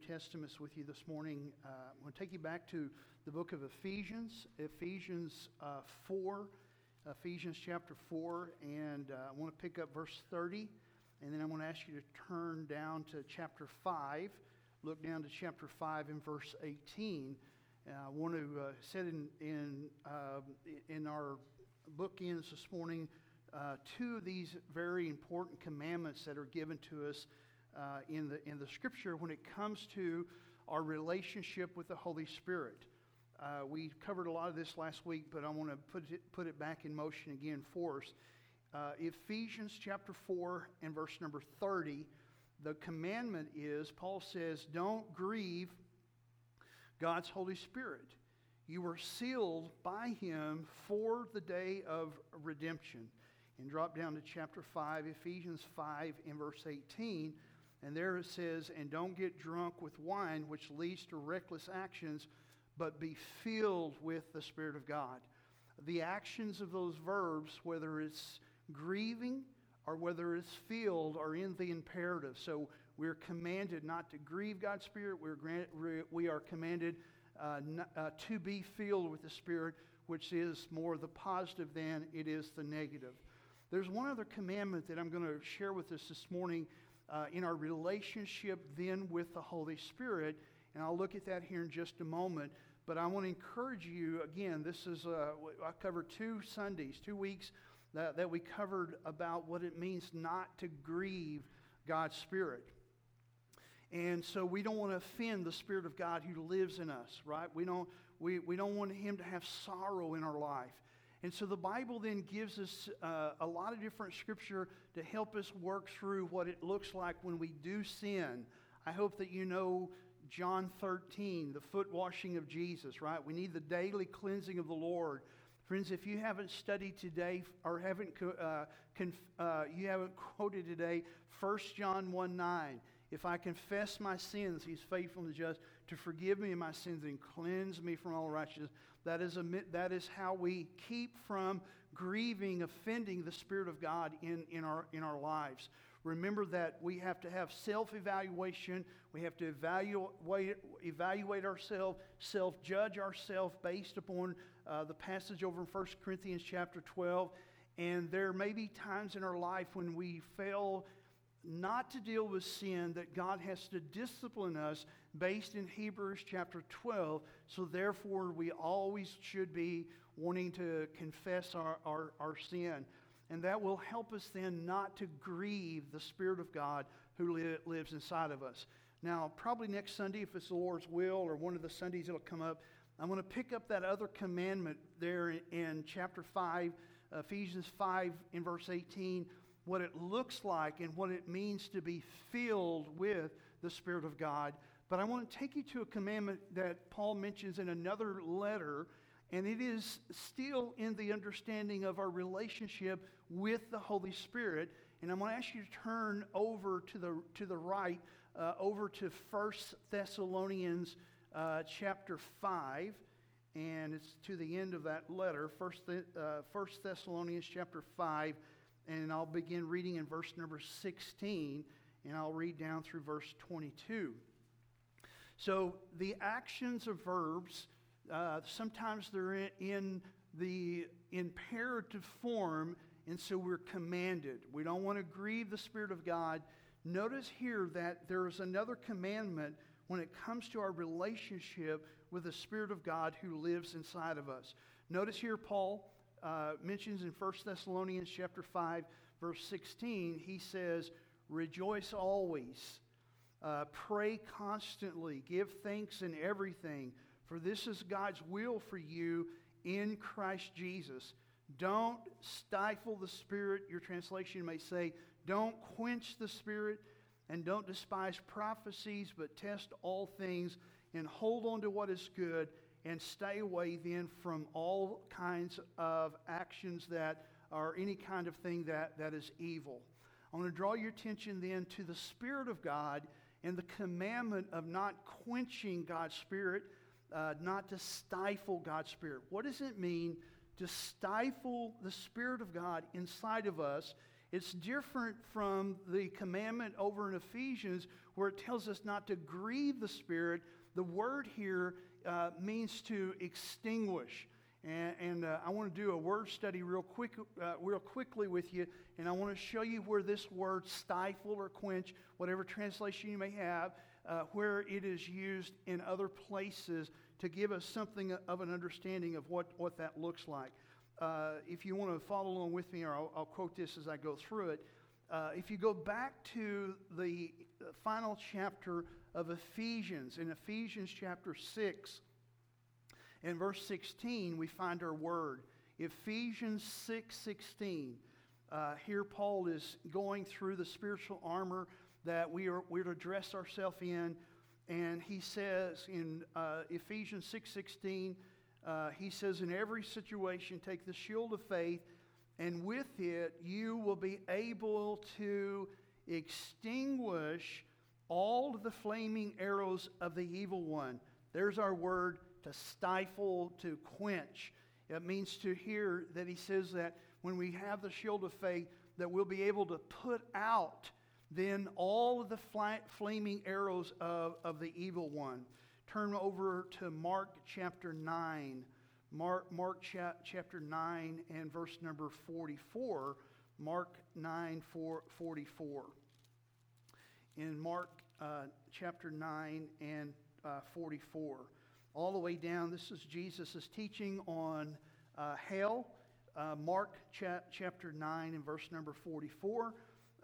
Testaments with you this morning. I'm going to take you back to the book of Ephesians, Ephesians 4, Ephesians chapter 4, and I want to pick up verse 30, and then I want to ask you to turn down to chapter 5. Look down to chapter 5 and verse 18. I want to set in our bookends this morning two of these very important commandments that are given to us in the Scripture when it comes to our relationship with the Holy Spirit. We covered a lot of this last week, but I want to put it back in motion again for us. Ephesians chapter 4 and verse number 30, the commandment is, Paul says, don't grieve God's Holy Spirit. You were sealed by Him for the day of redemption. And drop down to chapter 5, Ephesians 5 and verse 18. And there it says, and don't get drunk with wine, which leads to reckless actions, but be filled with the Spirit of God. The actions of those verbs, whether it's grieving or whether it's filled, are in the imperative. So we're commanded not to grieve God's Spirit. We are commanded to be filled with the Spirit, which is more the positive than it is the negative. There's one other commandment that I'm going to share with us this morning in our relationship then with the Holy Spirit, and I'll look at that here in just a moment. But I want to encourage you, again, this is, I covered 2 Sundays, 2 weeks that we covered about what it means not to grieve God's Spirit. And so we don't want to offend the Spirit of God who lives in us, right? We don't want Him to have sorrow in our life. And so the Bible then gives us a lot of different scripture to help us work through what it looks like when we do sin. I hope that you know John 13, the foot washing of Jesus, right? We need the daily cleansing of the Lord. Friends, if you haven't studied today or you haven't quoted today 1 John 1:9, if I confess my sins, He's faithful and just to forgive me of my sins and cleanse me from all righteousness. That is how we keep from grieving, offending the Spirit of God in our lives. Remember that we have to have self-evaluation. We have to evaluate ourselves, self-judge ourselves based upon the passage over in 1 Corinthians chapter 12. And there may be times in our life when we fail not to deal with sin, that God has to discipline us based in Hebrews chapter 12. So therefore, we always should be wanting to confess our sin. And that will help us then not to grieve the Spirit of God who lives inside of us. Now, probably next Sunday, if it's the Lord's will, or one of the Sundays it'll come up, I'm going to pick up that other commandment there in chapter 5, Ephesians 5 in verse 18, what it looks like and what it means to be filled with the Spirit of God. But I want to take you to a commandment that Paul mentions in another letter, and it is still in the understanding of our relationship with the Holy Spirit. And I'm going to ask you to turn over to the right, over to 1 Thessalonians chapter 5, and it's to the end of that letter, 1 Thessalonians chapter 5, and I'll begin reading in verse number 16, and I'll read down through verse 22. So the actions of verbs, sometimes they're in the imperative form, and so we're commanded. We don't want to grieve the Spirit of God. Notice here that there's another commandment when it comes to our relationship with the Spirit of God who lives inside of us. Notice here Paul mentions in 1 Thessalonians chapter 5, verse 16, he says, rejoice always, pray constantly, give thanks in everything, for this is God's will for you in Christ Jesus. Don't stifle the Spirit. Your translation may say, don't quench the Spirit, and don't despise prophecies, but test all things, and hold on to what is good, and stay away then from all kinds of actions that are any kind of thing that is evil. I want to draw your attention then to the Spirit of God and the commandment of not quenching God's Spirit, not to stifle God's Spirit. What does it mean to stifle the Spirit of God inside of us? It's different from the commandment over in Ephesians where it tells us not to grieve the Spirit. The word here means to extinguish. And I want to do a word study real quickly with you, and I want to show you where this word stifle or quench, whatever translation you may have, where it is used in other places to give us something of an understanding of what that looks like. If you want to follow along with me, or I'll quote this as I go through it. If you go back to the final chapter of Ephesians, in Ephesians chapter 6, in verse 16, we find our word. Ephesians 6:16. Here Paul is going through the spiritual armor that we're to dress ourselves in. And he says in Ephesians 6:16, he says, in every situation, take the shield of faith, and with it you will be able to extinguish all the flaming arrows of the evil one. There's our word, to stifle, to quench. It means to hear that he says that when we have the shield of faith, that we'll be able to put out then all of the flaming arrows of the evil one. Turn over to Mark chapter 9. Mark chapter 9 and verse number 44. Mark 9:44. In Mark chapter 9 and 44. All the way down, this is Jesus' teaching on hell. Mark chapter 9 and verse number 44.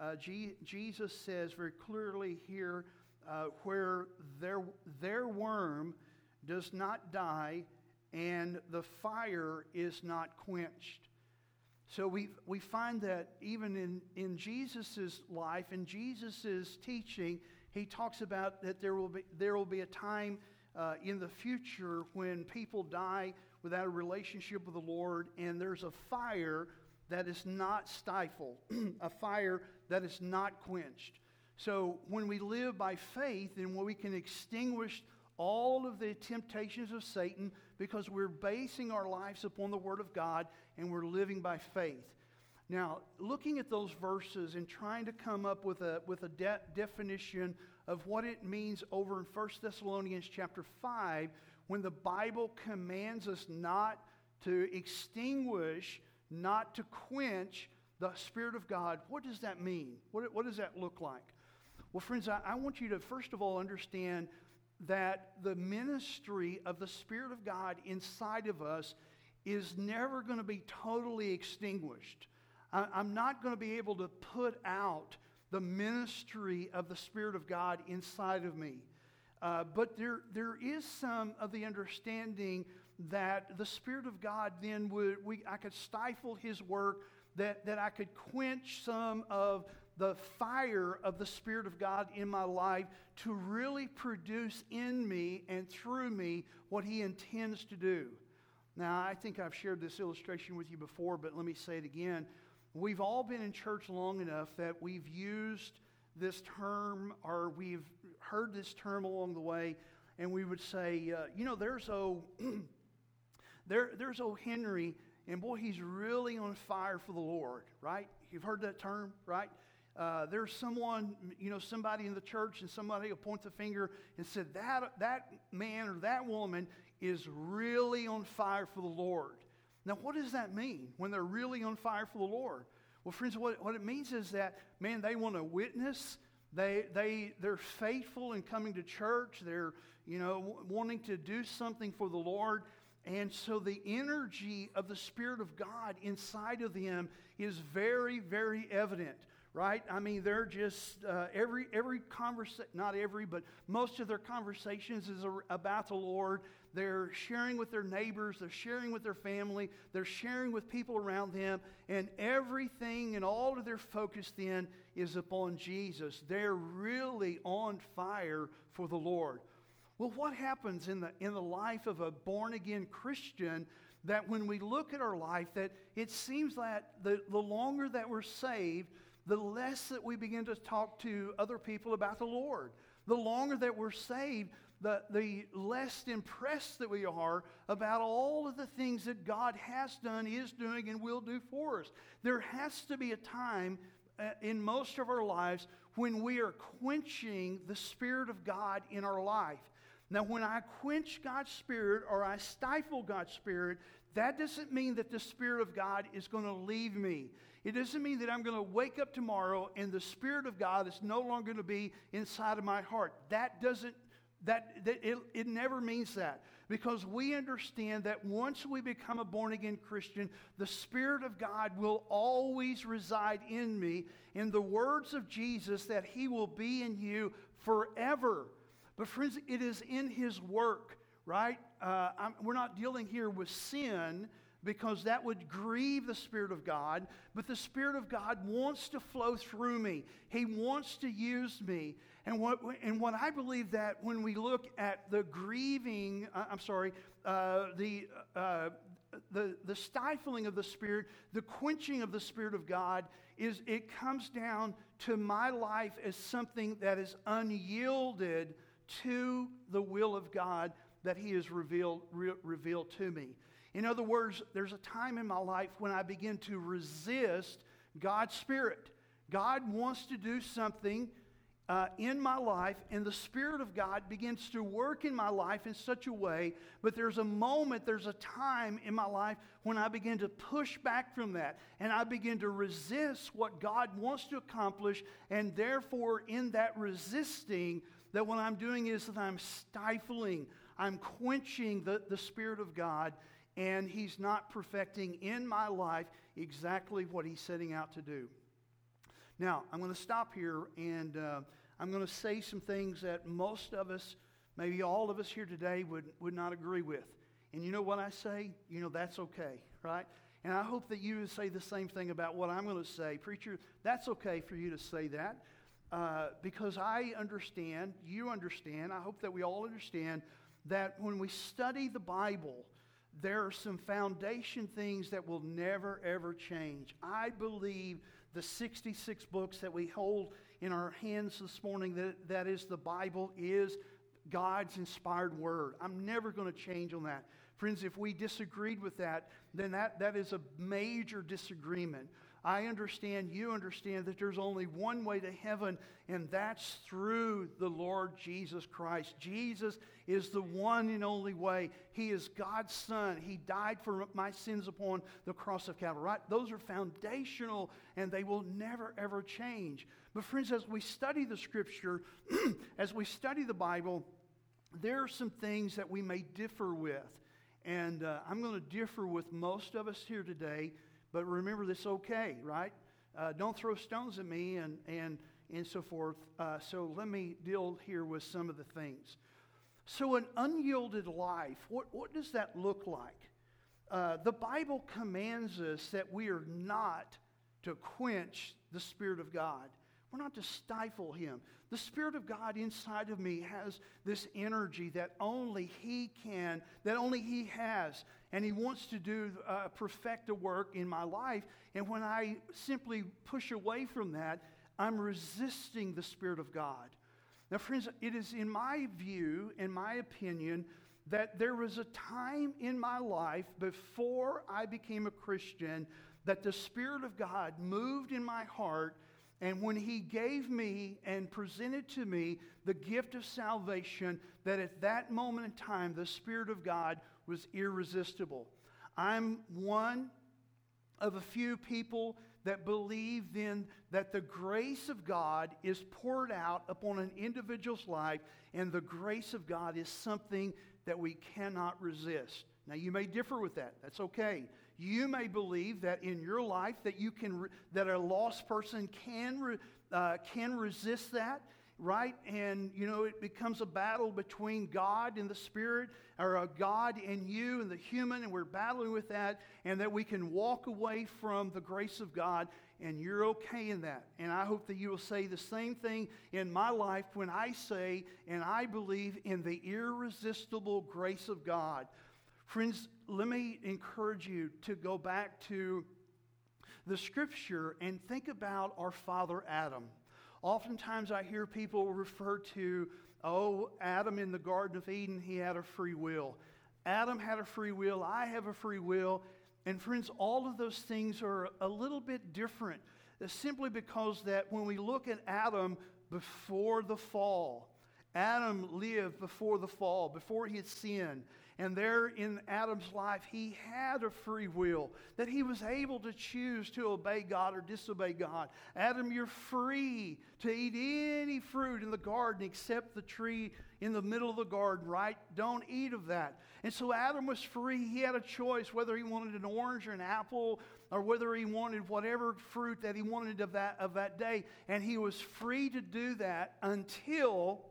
Jesus says very clearly here, where their worm does not die and the fire is not quenched. So we find that even in Jesus' life, in Jesus' teaching, he talks about that there will be a time in the future when people die without a relationship with the Lord, and there's a fire that is not stifled, a fire that is not quenched. So when we live by faith, then we can extinguish all of the temptations of Satan because we're basing our lives upon the Word of God and we're living by faith. Now, looking at those verses and trying to come up with a definition of what it means over in 1 Thessalonians chapter 5, when the Bible commands us not to extinguish, not to quench the Spirit of God, what does that mean? What does that look like? Well, friends, I want you to first of all understand that the ministry of the Spirit of God inside of us is never going to be totally extinguished. I'm not going to be able to put out the ministry of the Spirit of God inside of me. But there is some of the understanding that the Spirit of God then I could stifle His work, that I could quench some of the fire of the Spirit of God in my life to really produce in me and through me what He intends to do. Now, I think I've shared this illustration with you before, but let me say it again. We've all been in church long enough that we've used this term, or we've heard this term along the way, and we would say, there's old Henry, and boy, he's really on fire for the Lord, right? You've heard that term, right? There's someone, somebody in the church, and somebody will point the finger and said, that man or that woman is really on fire for the Lord. Now, what does that mean when they're really on fire for the Lord? Well, friends, what it means is that, man, they want to witness. They're faithful in coming to church. They're, wanting to do something for the Lord. And so the energy of the Spirit of God inside of them is very, very evident, right? I mean, they're just, every conversation, not every, but most of their conversations is about the Lord. They're sharing with their neighbors. They're sharing with their family. They're sharing with people around them. And everything and all of their focus then is upon Jesus. They're really on fire for the Lord. Well, what happens in the life of a born-again Christian, that when we look at our life, that it seems that the longer that we're saved, the less that we begin to talk to other people about the Lord. The longer that we're saved, the less impressed that we are about all of the things that God has done, is doing, and will do for us. There has to be a time in most of our lives when we are quenching the Spirit of God in our life. Now, when I quench God's Spirit or I stifle God's Spirit, that doesn't mean that the Spirit of God is going to leave me. It doesn't mean that I'm going to wake up tomorrow and the Spirit of God is no longer going to be inside of my heart. It never means that. Because we understand that once we become a born-again Christian, the Spirit of God will always reside in me. In the words of Jesus, that He will be in you forever. But friends, it is in His work, right? We're not dealing here with sin, because that would grieve the Spirit of God. But the Spirit of God wants to flow through me. He wants to use me. And what I believe, that when we look at the grieving, the stifling of the Spirit, the quenching of the Spirit of God, is it comes down to my life as something that is unyielded to the will of God that He has revealed to me. In other words, there's a time in my life when I begin to resist God's Spirit. God wants to do something in my life, and the Spirit of God begins to work in my life in such a way, but there's a time in my life when I begin to push back from that, and I begin to resist what God wants to accomplish, and therefore in that resisting, that what I'm doing is that I'm stifling, I'm quenching the Spirit of God, and He's not perfecting in my life exactly what He's setting out to do. Now, I'm going to stop here, and I'm going to say some things that most of us, maybe all of us here today, would not agree with. And you know what I say? You know, that's okay, right? And I hope that you would say the same thing about what I'm going to say. Preacher, that's okay for you to say that, because I understand, you understand, I hope that we all understand that when we study the Bible, there are some foundation things that will never, ever change. I believe the 66 books that we hold in our hands this morning, that is the Bible, is God's inspired word. I'm never going to change on that. Friends, if we disagreed with that, then that is a major disagreement. I understand, you understand, that there's only one way to heaven, and that's through the Lord Jesus Christ. Jesus is the one and only way. He is God's Son. He died for my sins upon the cross of Calvary. Right? Those are foundational, and they will never, ever change. But friends, as we study the Scripture, as we study the Bible, there are some things that we may differ with. And I'm going to differ with most of us here today. But remember, this okay, right? Don't throw stones at me and so forth. So let me deal here with some of the things. So an unyielded life, what does that look like? The Bible commands us that we are not to quench the Spirit of God. We're not to stifle Him. The Spirit of God inside of me has this energy that only He can, that only He has. And He wants to perfect a work in my life. And when I simply push away from that, I'm resisting the Spirit of God. Now, friends, it is in my view, in my opinion, that there was a time in my life before I became a Christian that the Spirit of God moved in my heart. And when He gave me and presented to me the gift of salvation, that at that moment in time, the Spirit of God was irresistible. I'm one of a few people that believe then that the grace of God is poured out upon an individual's life, and the grace of God is something that we cannot resist. Now, you may differ with that. That's okay. You may believe that in your life that a lost person can resist that, right? And, it becomes a battle between God and the Spirit, or a God and you and the human, and we're battling with that, and that we can walk away from the grace of God, and you're okay in that. And I hope that you will say the same thing in my life when I say, and I believe in the irresistible grace of God. Friends, let me encourage you to go back to the Scripture and think about our father Adam. Oftentimes I hear people refer to, Adam in the Garden of Eden, he had a free will. Adam had a free will, I have a free will. And friends, all of those things are a little bit different. simply because that when we look at Adam before the fall, Adam lived before the fall, before he had sinned. And there in Adam's life, he had a free will, that he was able to choose to obey God or disobey God. Adam, you're free to eat any fruit in the garden except the tree in the middle of the garden, right? Don't eat of that. And so Adam was free. He had a choice whether he wanted an orange or an apple, or whether he wanted whatever fruit that he wanted of that day. And he was free to do that until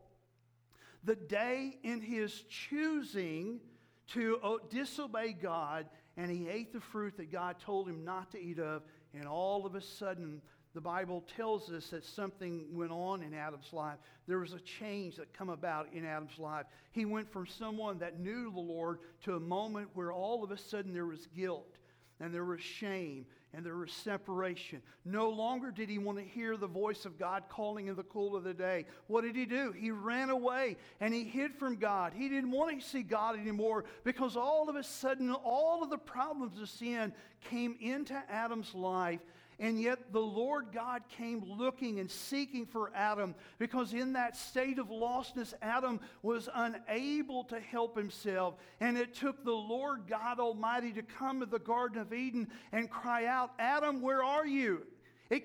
the day in his choosing to disobey God, and he ate the fruit that God told him not to eat of, and all of a sudden, the Bible tells us that something went on in Adam's life. There was a change that come about in Adam's life. He went from someone that knew the Lord to a moment where all of a sudden there was guilt, and there was shame, and there was separation. No longer did he want to hear the voice of God calling in the cool of the day. What did he do? He ran away and he hid from God. He didn't want to see God anymore because all of a sudden all of the problems of sin came into Adam's life. And yet the Lord God came looking and seeking for Adam, because in that state of lostness, Adam was unable to help himself. And it took the Lord God Almighty to come to the Garden of Eden and cry out, Adam, where are you? It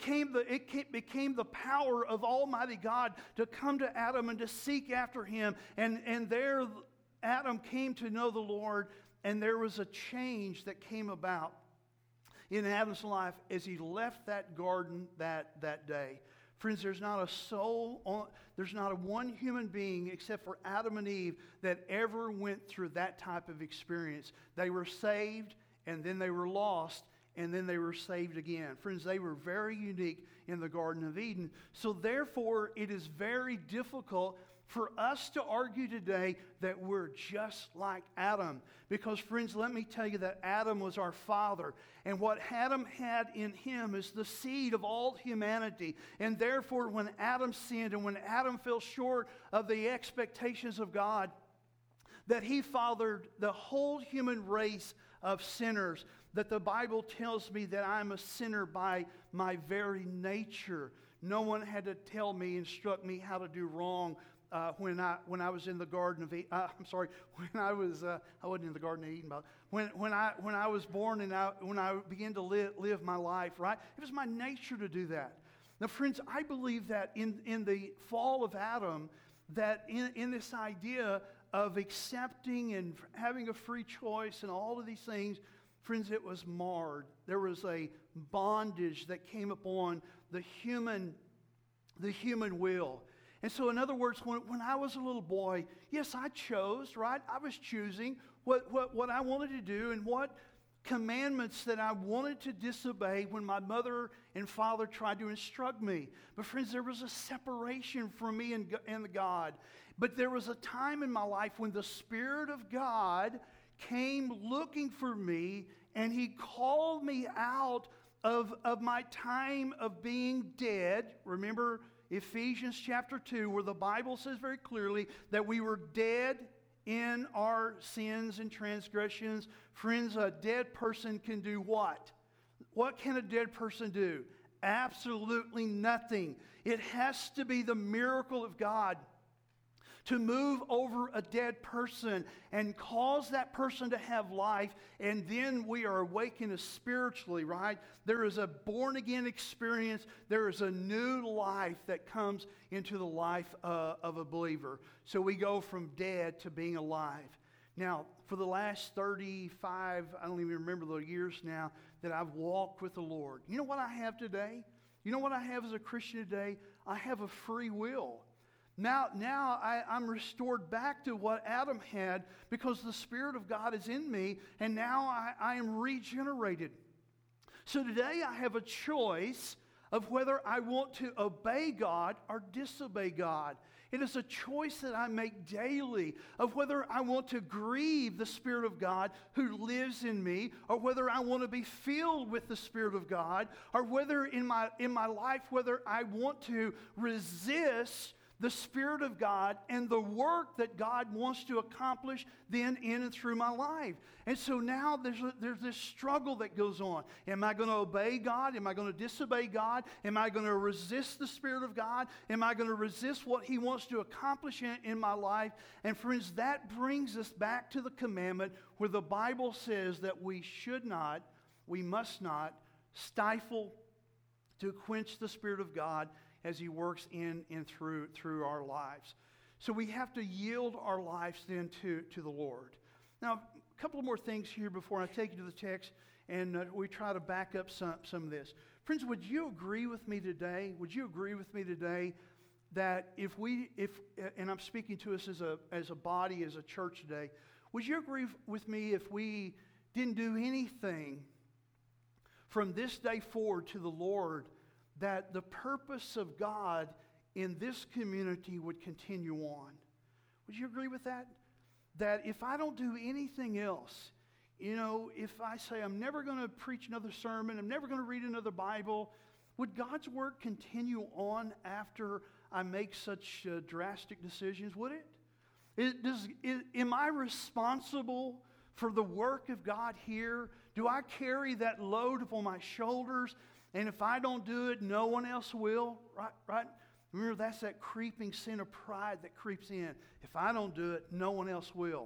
became the power of Almighty God to come to Adam and to seek after him. And there Adam came to know the Lord, and there was a change that came about in Adam's life as he left that garden that day. Friends, there's not a soul, there's not a one human being except for Adam and Eve that ever went through that type of experience. They were saved, and then they were lost, and then they were saved again. Friends, they were very unique in the Garden of Eden. So therefore, it is very difficult for us to argue today that we're just like Adam. Because, friends, let me tell you that Adam was our father. And what Adam had in him is the seed of all humanity. And therefore, when Adam sinned and when Adam fell short of the expectations of God, that he fathered the whole human race of sinners. That the Bible tells me that I'm a sinner by my very nature. No one had to tell me, instruct me how to do wrong. When I was in the Garden of Eden, when I wasn't in the Garden of Eden, but when I was born and when I began to live my life, right? It was my nature to do that. Now, friends, I believe that in the fall of Adam, that in this idea of accepting and having a free choice and all of these things, friends, it was marred. There was a bondage that came upon the human will. And so, in other words, when I was a little boy, yes, I chose, right? I was choosing what I wanted to do and what commandments that I wanted to disobey when my mother and father tried to instruct me. But friends, there was a separation from me and God. But there was a time in my life when the Spirit of God came looking for me, and He called me out of my time of being dead. Remember Ephesians chapter 2, where the Bible says very clearly that we were dead in our sins and transgressions. Friends, a dead person can do what? What can a dead person do? Absolutely nothing. It has to be the miracle of God to move over a dead person and cause that person to have life, and then we are awakened spiritually, right? There is a born-again experience. There is a new life that comes into the life of a believer. So we go from dead to being alive. Now, for the last 35, I don't even remember the years now, that I've walked with the Lord. You know what I have today? You know what I have as a Christian today? I have a free will. Now I'm restored back to what Adam had, because the Spirit of God is in me, and now I am regenerated. So today I have a choice of whether I want to obey God or disobey God. It is a choice that I make daily of whether I want to grieve the Spirit of God who lives in me, or whether I want to be filled with the Spirit of God, or whether in my life, whether I want to resist the Spirit of God and the work that God wants to accomplish then in and through my life. And so now there's this struggle that goes on. Am I going to obey God? Am I going to disobey God? Am I going to resist the Spirit of God? Am I going to resist what He wants to accomplish in my life? And friends, that brings us back to the commandment where the Bible says that we must not stifle to quench the Spirit of God as He works in and through our lives. So we have to yield our lives then to the Lord. Now, a couple of more things here before I take you to the text, and we try to back up some of this. Friends, would you agree with me today? Would you agree with me today that if and I'm speaking to us as a body, as a church today, would you agree with me if we didn't do anything from this day forward to the Lord, that the purpose of God in this community would continue on? Would you agree with that? That if I don't do anything else, if I say I'm never going to preach another sermon, I'm never going to read another Bible, would God's work continue on after I make such drastic decisions? Would it? Am I responsible for the work of God here? Do I carry that load upon my shoulders? And if I don't do it, no one else will, right? Remember, that's that creeping sin of pride that creeps in. If I don't do it, no one else will.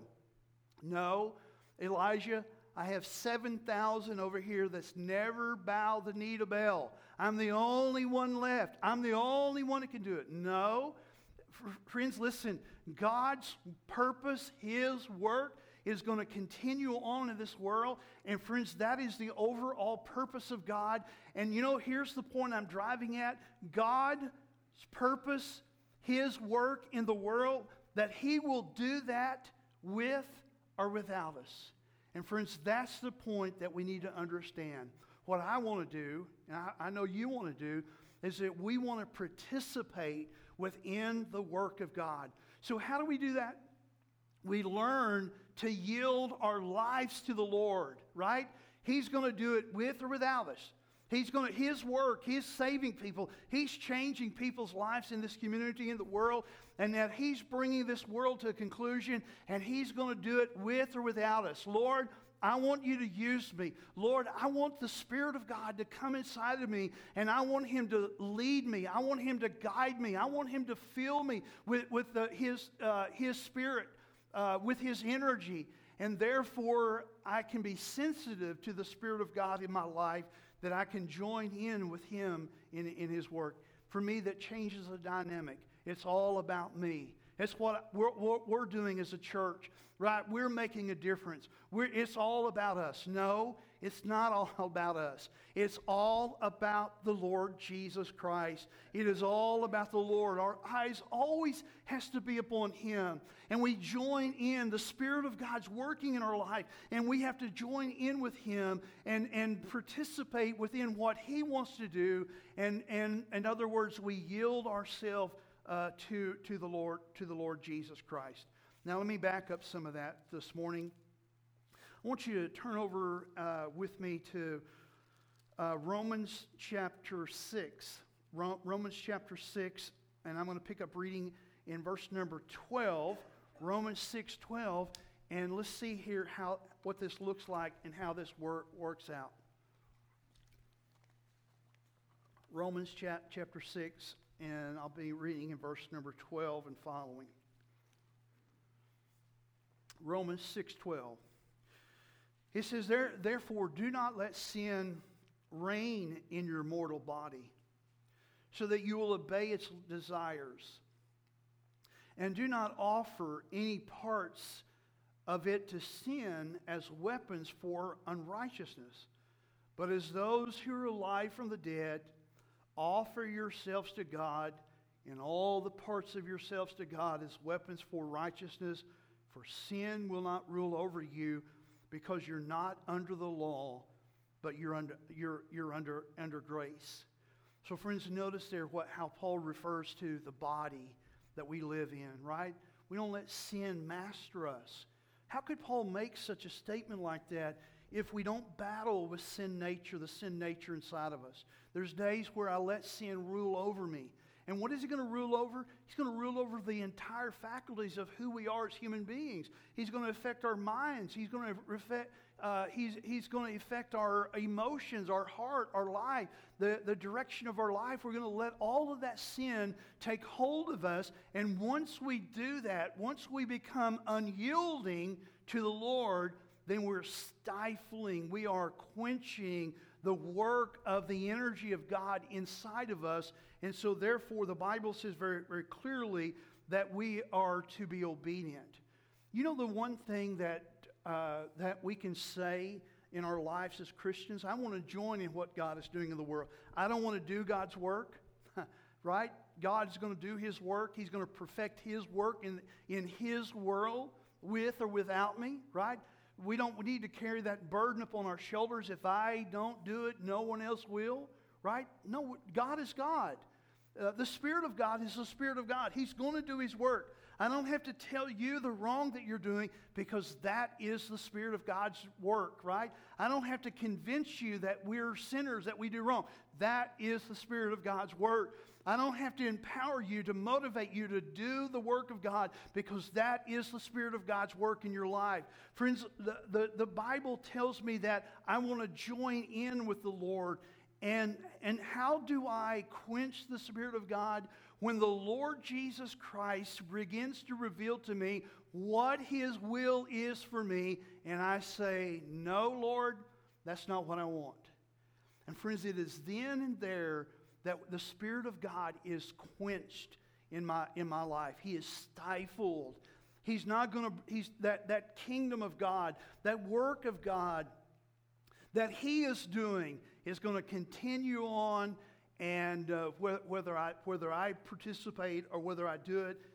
No, Elijah, I have 7,000 over here that's never bowed the knee to Baal. I'm the only one left. I'm the only one that can do it. No, friends, listen, God's purpose, His work, is going to continue on in this world. And friends, that is the overall purpose of God. And here's the point I'm driving at. God's purpose, His work in the world, that He will do that with or without us. And friends, that's the point that we need to understand. What I want to do, and I know you want to do, is that we want to participate within the work of God. So how do we do that? We learn to yield our lives to the Lord, right? He's going to do it with or without us. His work, He's saving people. He's changing people's lives in this community, in the world, and that He's bringing this world to a conclusion, and He's going to do it with or without us. Lord, I want you to use me. Lord, I want the Spirit of God to come inside of me, and I want Him to lead me. I want Him to guide me. I want Him to fill me with His Spirit, with His energy. And therefore, I can be sensitive to the Spirit of God in my life, that I can join in with Him in His work. For me, that changes the dynamic. It's all about me. It's what we're doing as a church, right? We're making a difference. It's all about us. No, it's not all about us. It's all about the Lord Jesus Christ. It is all about the Lord. Our eyes always has to be upon Him. And we join in. The Spirit of God's working in our life. And we have to join in with Him and participate within what He wants to do. And in other words, we yield ourselves to the Lord Jesus Christ. Now let me back up some of that this morning. I want you to turn over with me to Romans chapter 6. Romans chapter 6, and I'm going to pick up reading in verse number 12. Romans 6:12, and let's see here what this looks like and how this works out. Romans chapter 6, and I'll be reading in verse number 12 and following. Romans 6:12. It says, Therefore, do not let sin reign in your mortal body, so that you will obey its desires. And do not offer any parts of it to sin as weapons for unrighteousness, but as those who are alive from the dead, offer yourselves to God, and all the parts of yourselves to God as weapons for righteousness, for sin will not rule over you, because you're not under the law, but you're under grace. So friends, notice there how Paul refers to the body that we live in, right? We don't let sin master us. How could Paul make such a statement like that if we don't battle with the sin nature inside of us? There's days where I let sin rule over me, And what is He going to rule over? He's going to rule over the entire faculties of who we are as human beings. He's going to affect our minds. He's going to affect, he's going to affect our emotions, our heart, our life, the direction of our life. We're going to let all of that sin take hold of us. And once we do that, once we become unyielding to the Lord, then we're stifling, we are quenching the work of the energy of God inside of us. And so therefore the Bible says very, very clearly that we are to be obedient. You know, the one thing that we can say in our lives as Christians, I want to join in what God is doing in the world. I don't want to do God's work, right? God's going to do His work. He's going to perfect His work in His world with or without me, right? We don't need to carry that burden upon our shoulders. If I don't do it, no one else will, right? No, God is God. The Spirit of God is the Spirit of God. He's going to do His work. I don't have to tell you the wrong that you're doing because that is the Spirit of God's work, right? I don't have to convince you that we're sinners, that we do wrong. That is the Spirit of God's work. I don't have to empower you to motivate you to do the work of God because that is the Spirit of God's work in your life. Friends, the Bible tells me that I want to join in with the Lord. And how do I quench the Spirit of God? When the Lord Jesus Christ begins to reveal to me what His will is for me, and I say, no, Lord, that's not what I want. And friends, it is then and there that the Spirit of God is quenched in my life. He is stifled. He's not going to, that kingdom of God, that work of God that He is doing is going to continue on, and whether I participate or whether I do it,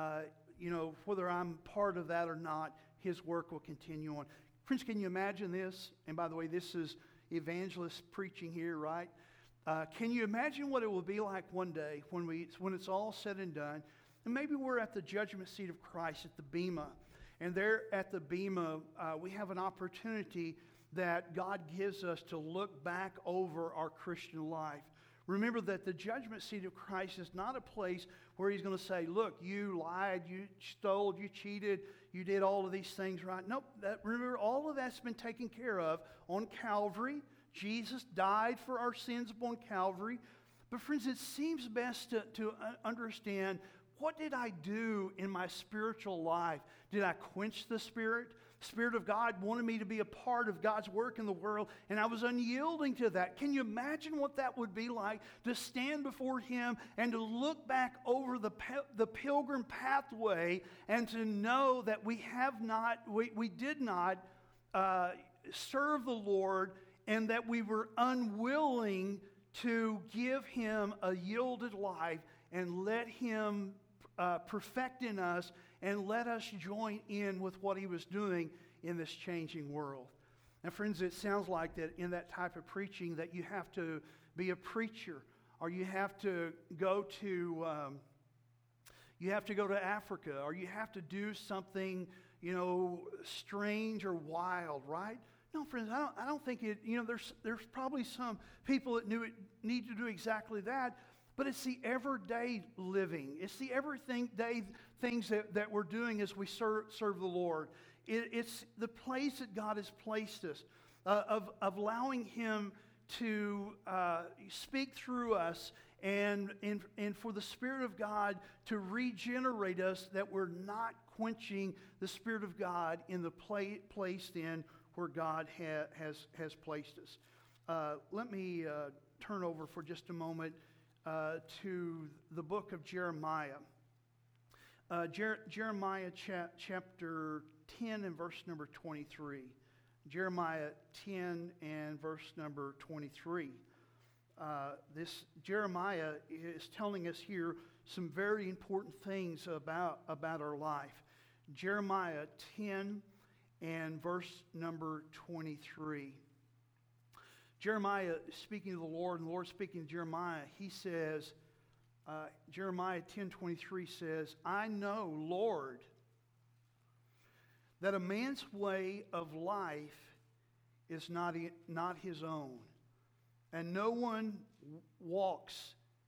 whether I'm part of that or not, His work will continue on. Friends, can you imagine this? And by the way, this is evangelist preaching here, right? Can you imagine what it will be like one day when it's all said and done, and maybe we're at the judgment seat of Christ at the Bema, and there at the Bema we have an opportunity that God gives us to look back over our Christian life. Remember that the judgment seat of Christ is not a place where He's going to say, look, you lied, you stole, you cheated, you did all of these things right. Nope, remember, all of that's been taken care of on Calvary. Jesus died for our sins upon Calvary. But friends, it seems best to understand, what did I do in my spiritual life? Did I quench the Spirit? The Spirit of God wanted me to be a part of God's work in the world, and I was unyielding to that. Can you imagine what that would be like, to stand before Him and to look back over the pilgrim pathway and to know that we did not serve the Lord, and that we were unwilling to give Him a yielded life and let Him perfect in us and let us join in with what He was doing in this changing world. And friends, it sounds like that in that type of preaching that you have to be a preacher, or you have to go to Africa, or you have to do something, strange or wild, right? No, friends, I don't think it, there's probably some people that need to do exactly that, but it's the everyday living. It's the everyday things that we're doing as we serve the Lord. It's the place that God has placed us, of allowing Him to speak through us, and for the Spirit of God to regenerate us, that we're not quenching the Spirit of God in the placed in where God has placed us. Let me turn over for just a moment to the book of Jeremiah. Jeremiah chapter 10 and verse number 23. Jeremiah 10 and verse number 23. This Jeremiah is telling us here some very important things about our life. Jeremiah 10 and verse number 23. Jeremiah speaking to the Lord, and the Lord speaking to Jeremiah, he says, Jeremiah 10:23 says, I know, Lord, that a man's way of life is not his own, and no one walks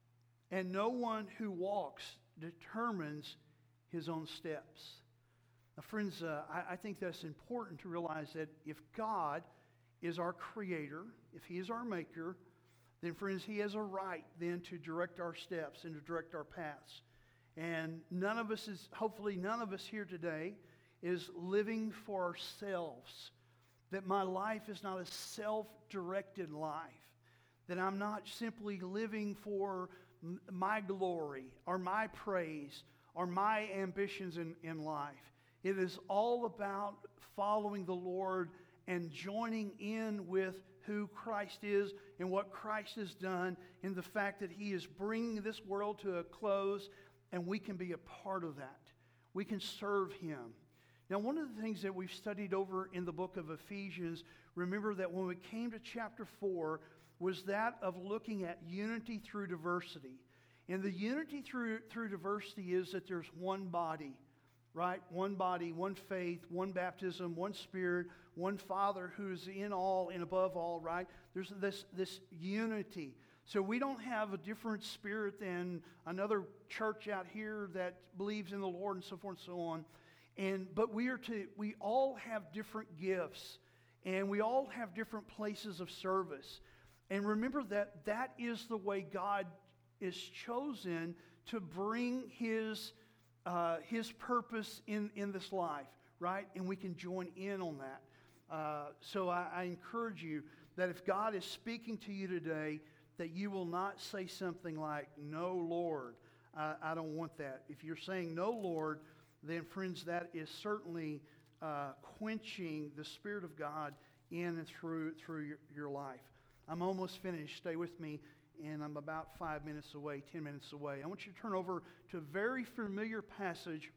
and no one who walks determines his own steps. Now, friends, I think that's important to realize that if God is our creator, if he is our maker, then, friends, he has a right then to direct our steps and to direct our paths. And hopefully none of us here today is living for ourselves. That my life is not a self-directed life. That I'm not simply living for my glory or my praise or my ambitions in life. It is all about following the Lord and joining in with who Christ is and what Christ has done, and the fact that he is bringing this world to a close, and we can be a part of that. We can serve him. Now, one of the things that we've studied over in the book of Ephesians, remember that when we came to chapter 4, was that of looking at unity through diversity. And the unity through diversity is that there's one body, right? One body, one faith, one baptism, one Spirit, one Father who's in all and above all, right? There's this unity. So we don't have a different spirit than another church out here that believes in the Lord and so forth and so on. But we all have different gifts, and we all have different places of service. And remember that is the way God is chosen to bring his purpose in this life, right? And we can join in on that. So I encourage you that if God is speaking to you today, that you will not say something like, "No, Lord, I don't want that." If you're saying, "No, Lord," then, friends, that is certainly quenching the Spirit of God in and through your life. I'm almost finished. Stay with me, and I'm about 5 minutes away, 10 minutes away. I want you to turn over to a very familiar passage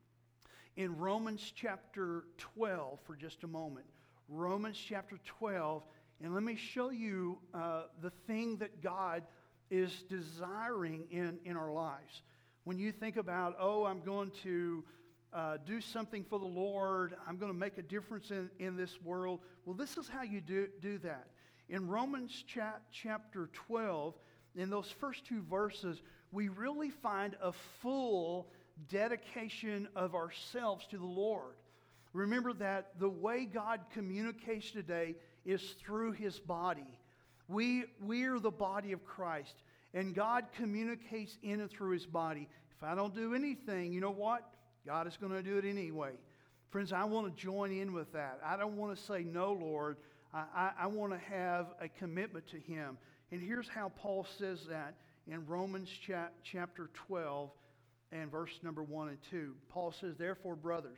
in Romans chapter 12 for just a moment. Romans chapter 12, and let me show you the thing that God is desiring in our lives. When you think about, I'm going to do something for the Lord, I'm going to make a difference in this world. Well, this is how you do that. In Romans chapter 12, in those first two verses, we really find a full dedication of ourselves to the Lord. Remember that the way God communicates today is through his body. We are the body of Christ, and God communicates in and through his body. If I don't do anything, you know what? God is going to do it anyway. Friends, I want to join in with that. I don't want to say, "No, Lord." I want to have a commitment to him. And here's how Paul says that in Romans chapter 12 and verse number 1 and 2. Paul says, "Therefore, brothers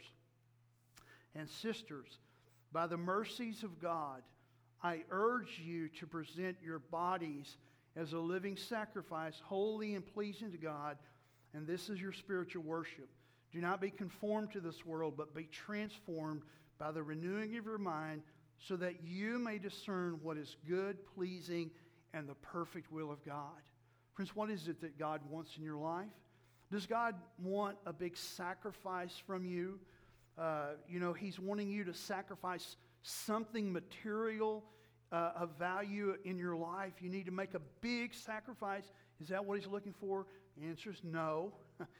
and sisters, by the mercies of God, I urge you to present your bodies as a living sacrifice, holy and pleasing to God, and this is your spiritual worship. Do not be conformed to this world, but be transformed by the renewing of your mind, so that you may discern what is good, pleasing, and the perfect will of God." Friends, what is it that God wants in your life? Does God want a big sacrifice from you? He's wanting you to sacrifice something material of value in your life. You need to make a big sacrifice. Is that what he's looking for? The answer is no.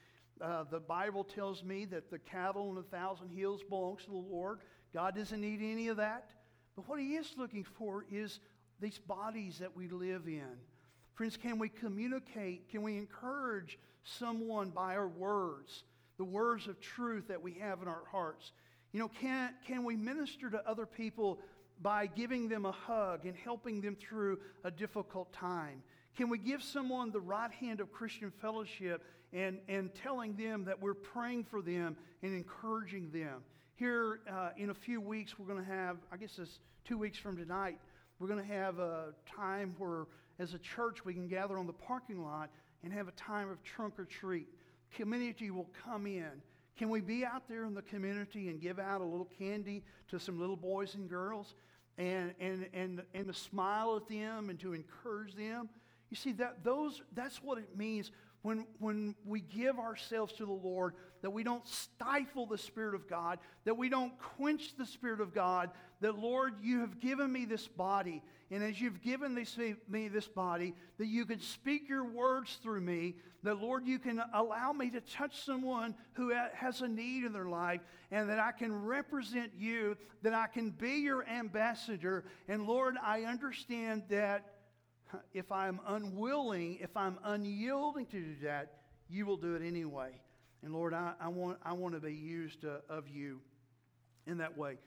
The Bible tells me that the cattle on 1,000 hills belongs to the Lord. God doesn't need any of that. But what he is looking for is these bodies that we live in. Friends, can we communicate? Can we encourage someone by our words, the words of truth that we have in our hearts? Can we minister to other people by giving them a hug and helping them through a difficult time? Can we give someone the right hand of Christian fellowship and telling them that we're praying for them and encouraging them? Here in a few weeks, we're going to have, I guess it's 2 weeks from tonight, we're going to have a time where, as a church, we can gather on the parking lot and have a time of trunk or treat. Community will come in. Can we be out there in the community and give out a little candy to some little boys and girls and to smile at them and to encourage them? You see, that's what it means when we give ourselves to the Lord, that we don't stifle the Spirit of God, that we don't quench the Spirit of God, that, Lord, you have given me this body, and as you've given me this body, that you can speak your words through me, that, Lord, you can allow me to touch someone who has a need in their life, and that I can represent you, that I can be your ambassador. And, Lord, I understand that if I'm unwilling, if I'm unyielding to do that, you will do it anyway. And, Lord, I want to be used of you in that way.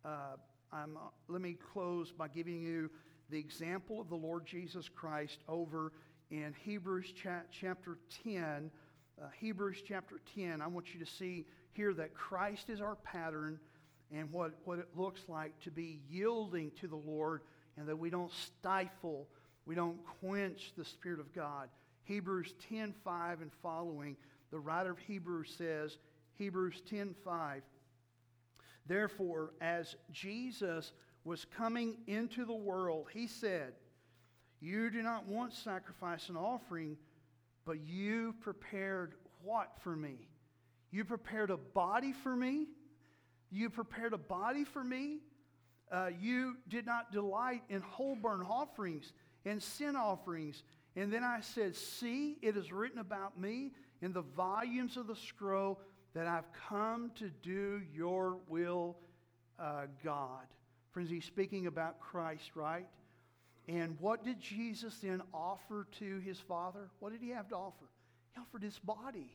Let me close by giving you the example of the Lord Jesus Christ over in Hebrews chapter 10. Hebrews chapter 10, I want you to see here that Christ is our pattern and what it looks like to be yielding to the Lord, and that we don't stifle, we don't quench the Spirit of God. Hebrews 10:5 and following, the writer of Hebrews says, Hebrews 10:5, therefore, as Jesus was coming into the world, he said, you do not want sacrifice and offering, but you prepared what for me? You prepared a body for me? You prepared a body for me? You did not delight in whole burnt offerings and sin offerings. And then I said, see, it is written about me in the volumes of the scroll that I've come to do your will, God. Friends, he's speaking about Christ, right? And what did Jesus then offer to his Father? What did he have to offer? He offered his body.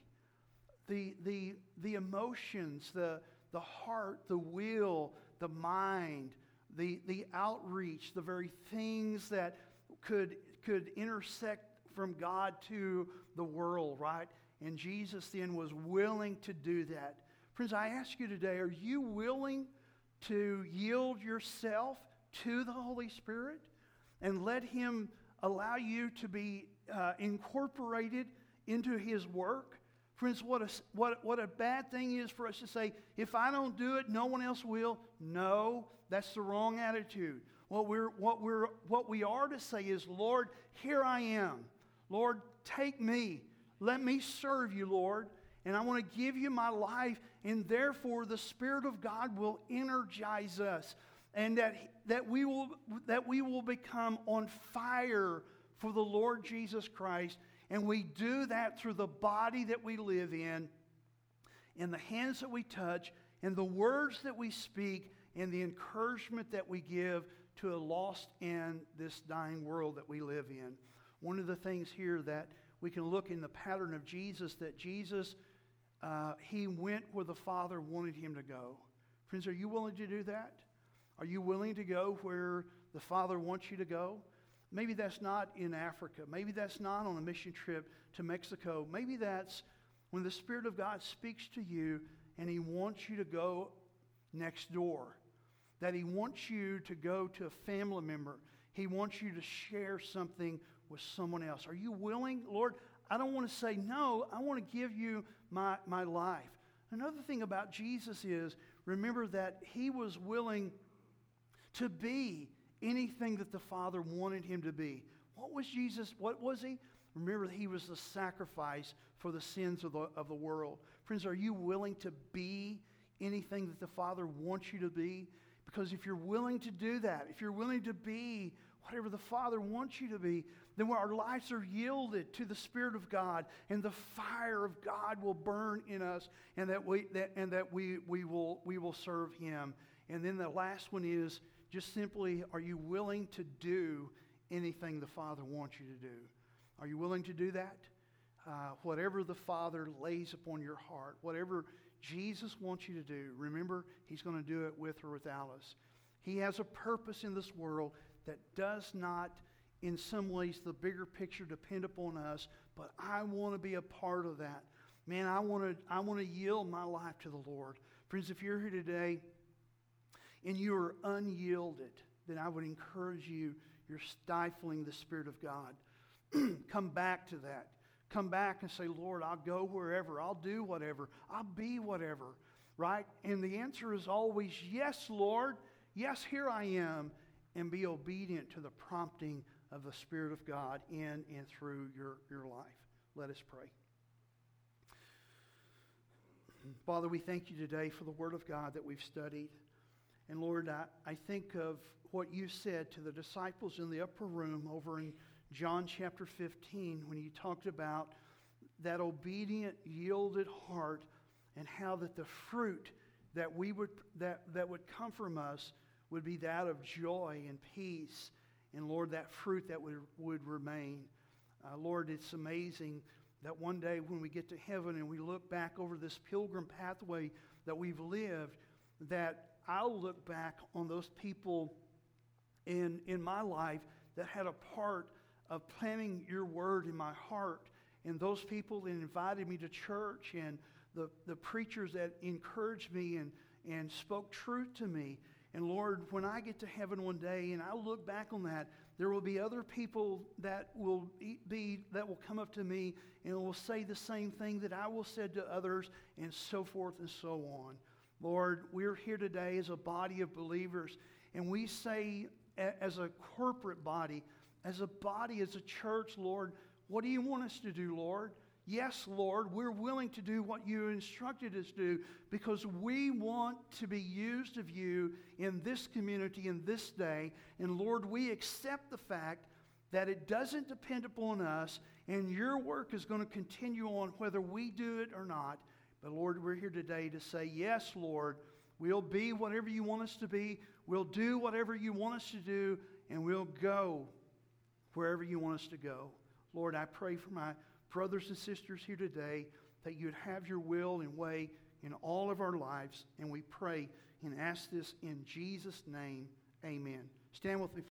The emotions, the heart, the will, the mind, the outreach, the very things that could intersect from God to the world, right? And Jesus then was willing to do that. Friends, I ask you today, are you willing to yield yourself to the Holy Spirit and let him allow you to be incorporated into his work? Friends, what a bad thing is for us to say, if I don't do it, no one else will. No, that's the wrong attitude. What we are to say is, Lord, here I am. Lord, take me. Let me serve you, Lord. And I want to give you my life. And therefore, the Spirit of God will energize us. And that we will become on fire for the Lord Jesus Christ. And we do that through the body that we live in, and the hands that we touch, and the words that we speak, and the encouragement that we give to a lost and this dying world that we live in. One of the things here that we can look in the pattern of Jesus, that Jesus, he went where the Father wanted him to go. Friends, are you willing to do that? Are you willing to go where the Father wants you to go? Maybe that's not in Africa. Maybe that's not on a mission trip to Mexico. Maybe that's when the Spirit of God speaks to you and he wants you to go next door. That he wants you to go to a family member. He wants you to share something with someone else. Are you willing? Lord, I don't want to say no. I want to give you my life. Another thing about Jesus is, remember that he was willing to be anything that the Father wanted him to be. What was Jesus? What was he? Remember, he was the sacrifice for the sins of the world. Friends, are you willing to be anything that the Father wants you to be? Because if you're willing to do that, if you're willing to be whatever the Father wants you to be, then our lives are yielded to the Spirit of God, and the fire of God will burn in us, and that we will serve him. And then the last one is, just simply, are you willing to do anything the Father wants you to do? Are you willing to do that? Whatever the Father lays upon your heart, whatever Jesus wants you to do, remember, he's going to do it with or without us. He has a purpose in this world that does not, in some ways, the bigger picture depend upon us, but I want to be a part of that. Man, I want to yield my life to the Lord. Friends, if you're here today and you are unyielded, then I would encourage you, you're stifling the Spirit of God. Come back to that. Come back and say, Lord, I'll go wherever. I'll do whatever. I'll be whatever. Right? And the answer is always, yes, Lord. Yes, here I am. And be obedient to the prompting of the Spirit of God in and through your life. Let us pray. Father, we thank you today for the Word of God that we've studied. And Lord, I think of what you said to the disciples in the upper room over in John chapter 15 when you talked about that obedient, yielded heart and how that the fruit that would come from us would be that of joy and peace. And Lord, that fruit that would remain. Lord, it's amazing that one day when we get to heaven and we look back over this pilgrim pathway that we've lived, that I'll look back on those people in my life that had a part of planting your word in my heart, and those people that invited me to church, and the preachers that encouraged me and spoke truth to me. And Lord, when I get to heaven one day and I look back on that, there will be other people that will come up to me and will say the same thing that I will say to others, and so forth and so on. Lord, we're here today as a body of believers, and we say as a corporate body, as a church, Lord, what do you want us to do, Lord? Yes, Lord, we're willing to do what you instructed us to do because we want to be used of you in this community, in this day. And Lord, we accept the fact that it doesn't depend upon us, and your work is going to continue on whether we do it or not. But Lord, we're here today to say, yes, Lord, we'll be whatever you want us to be. We'll do whatever you want us to do, and we'll go wherever you want us to go. Lord, I pray for my brothers and sisters here today that you'd have your will and way in all of our lives. And we pray and ask this in Jesus' name. Amen. Stand with me.